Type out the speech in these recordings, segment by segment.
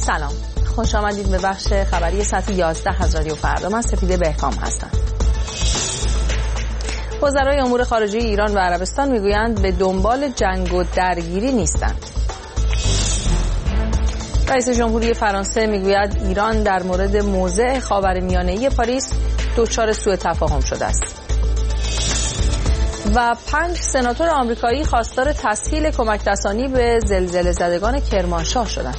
سلام، خوش آمدید به بخش خبری ساعت 11 از رادیو فردا. من سپیده بهکام هستم. وزرای امور خارجه ایران و عربستان میگویند به دنبال جنگ و درگیری نیستند. رئیس جمهوری فرانسه میگوید ایران در مورد موضع خاورمیانه‌ای پاریس دچار سوء تفاهم شده است. و 5 سناتور آمریکایی خواستار تسهیل کمک‌رسانی به زلزله زدگان کرمانشاه شدند.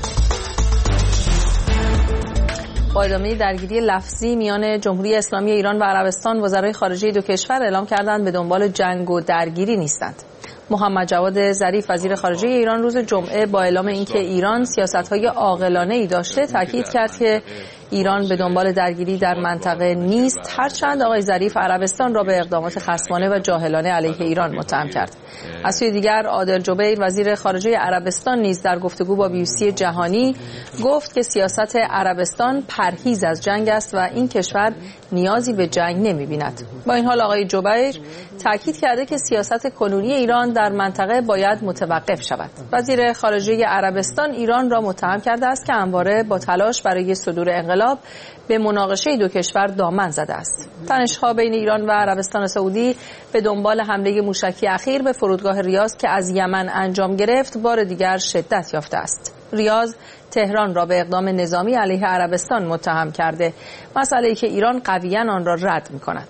با ادامه درگیری لفظی میان جمهوری اسلامی ایران و عربستان، وزرای خارجه دو کشور اعلام کردند به دنبال جنگ و درگیری نیستند. محمد جواد ظریف وزیر خارجه ایران روز جمعه با اعلام اینکه ایران سیاست‌های عاقلانه‌ای داشته تاکید کرد که ایران به دنبال درگیری در منطقه نیست، هرچند آقای ظریف عربستان را به اقدامات خصمانه و جاهلانه علیه ایران متهم کرد. از سوی دیگر عادل جبیر وزیر خارجه عربستان نیز در گفتگو با BBC جهانی گفت که سیاست عربستان پرهیز از جنگ است و این کشور نیازی به جنگ نمی‌بیند. با این حال آقای جبیر تاکید کرده که سیاست کنونی ایران در منطقه باید متوقف شود. وزیر خارجه عربستان ایران را متهم کرده است که همواره با تلاش برای صدور انقلاب به مناقشه دو کشور دامن زده است. تنش‌ها بین ایران و عربستان سعودی به دنبال حمله موشکی اخیر به فرودگاه ریاض که از یمن انجام گرفت بار دیگر شدت یافته است. ریاض تهران را به اقدام نظامی علیه عربستان متهم کرده، مسئله‌ای که ایران قویاً آن را رد می‌کند.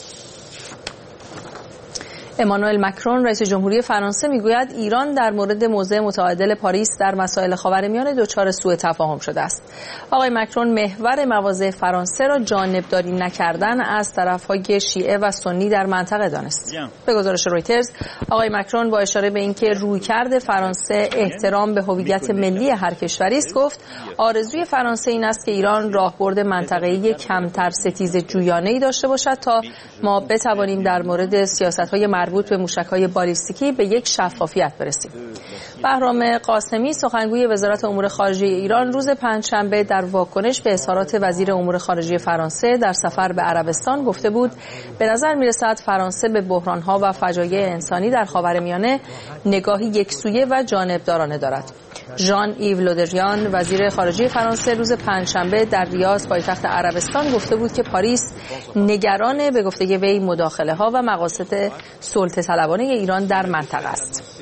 امانوئل مکرون رئیس جمهوری فرانسه میگوید ایران در مورد موضع متعادل پاریس در مسائل خاورمیانه دچار سوء تفاهم شده است. آقای مکرون محور مواضع فرانسه را جانبداری نکردن از طرف‌های شیعه و سنی در منطقه دانست. به گزارش رویترز، آقای مکرون با اشاره به اینکه رویکرد فرانسه احترام به هویت ملی هر کشوری است گفت آرزوی فرانسه این است که ایران راهبرد منطقه‌ای کمتر ستیزجویانه‌ای داشته باشد تا ما بتوانیم در مورد سیاست‌های مربوط به موشک‌های بالیستیکی به یک شفافیت برسیم. بهرام قاسمی سخنگوی وزارت امور خارجه ایران روز پنجشنبه در واکنش به اظهارات وزیر امور خارجه فرانسه در سفر به عربستان گفته بود به نظر می‌رسد فرانسه به بحران‌ها و فجایع انسانی در خاورمیانه نگاهی یکسویه و جانبدارانه دارد. ژان ایو لودریان وزیر خارجه فرانسه روز پنجشنبه در ریاض پایتخت عربستان گفته بود که پاریس نگران به گفته وی مداخله‌ها و مقاصد سلطه‌طلبانه ایران در منطقه است.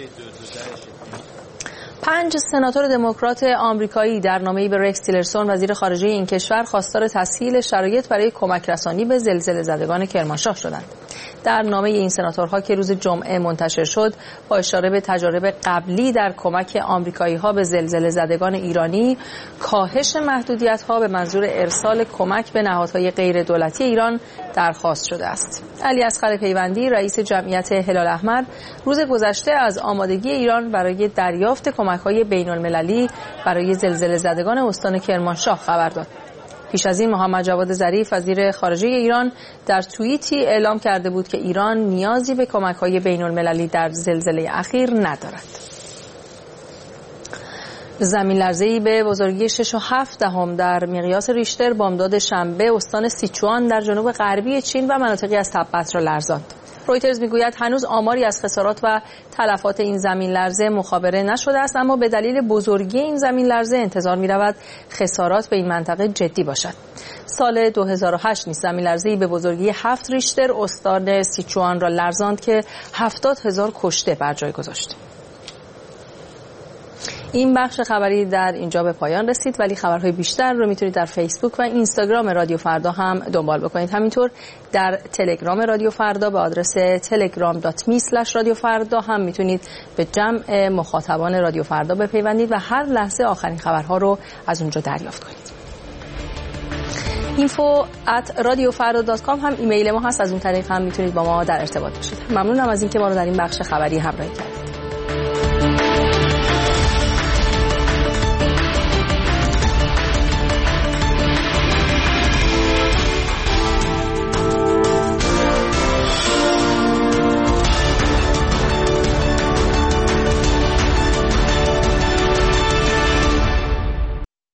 5 سناتور دموکرات آمریکایی در نامه‌ای به رکس تیلرسون وزیر خارجه این کشور خواستار تسهیل شرایط برای کمک رسانی به زلزله زدگان کرمانشاه شدند. در نامه این سناتورها که روز جمعه منتشر شد با اشاره به تجارب قبلی در کمک آمریکایی‌ها به زلزله زدگان ایرانی، کاهش محدودیت‌ها به منظور ارسال کمک به نهادهای غیر دولتی ایران درخواست شده است. علی اصغر پیوندی رئیس جمعیت هلال احمر روز گذشته از آمادگی ایران برای دریافت کمک‌های بین‌المللی برای زلزله زدگان استان کرمانشاه خبر داد. پیش از این محمد جواد ظریف وزیر خارجه ایران در توییتی اعلام کرده بود که ایران نیازی به کمک‌های بین‌المللی در زلزله اخیر ندارد. زمین لرزه‌ای به بزرگی 6.7 در مقیاس ریشتر بامداد شنبه استان سیچوان در جنوب غربی چین و مناطقی از تبت را لرزاند. رویترز میگوید هنوز آماری از خسارات و تلفات این زمین لرزه مخابره نشده است، اما به دلیل بزرگی این زمین لرزه انتظار می‌رود خسارات به این منطقه جدی باشد. سال 2008 نیز زمین لرزه‌ای به بزرگی 7 ریشتر استان سیچوان را لرزاند که 70,000 کشته بر جای گذاشت. این بخش خبری در اینجا به پایان رسید، ولی خبرهای بیشتر رو میتونید در فیسبوک و اینستاگرام رادیو فردا هم دنبال بکنید. همینطور در تلگرام رادیو فردا به آدرس telegram.me/رادیوفردا هم میتونید به جمع مخاطبان رادیو فردا بپیوندید و هر لحظه آخرین خبرها رو از اونجا دریافت کنید. info@radiofarda.com هم ایمیل ما هست، از اون طریق هم میتونید با ما در ارتباط باشید. ممنونم از اینکه ما رو در این بخش خبری همراهی کردید.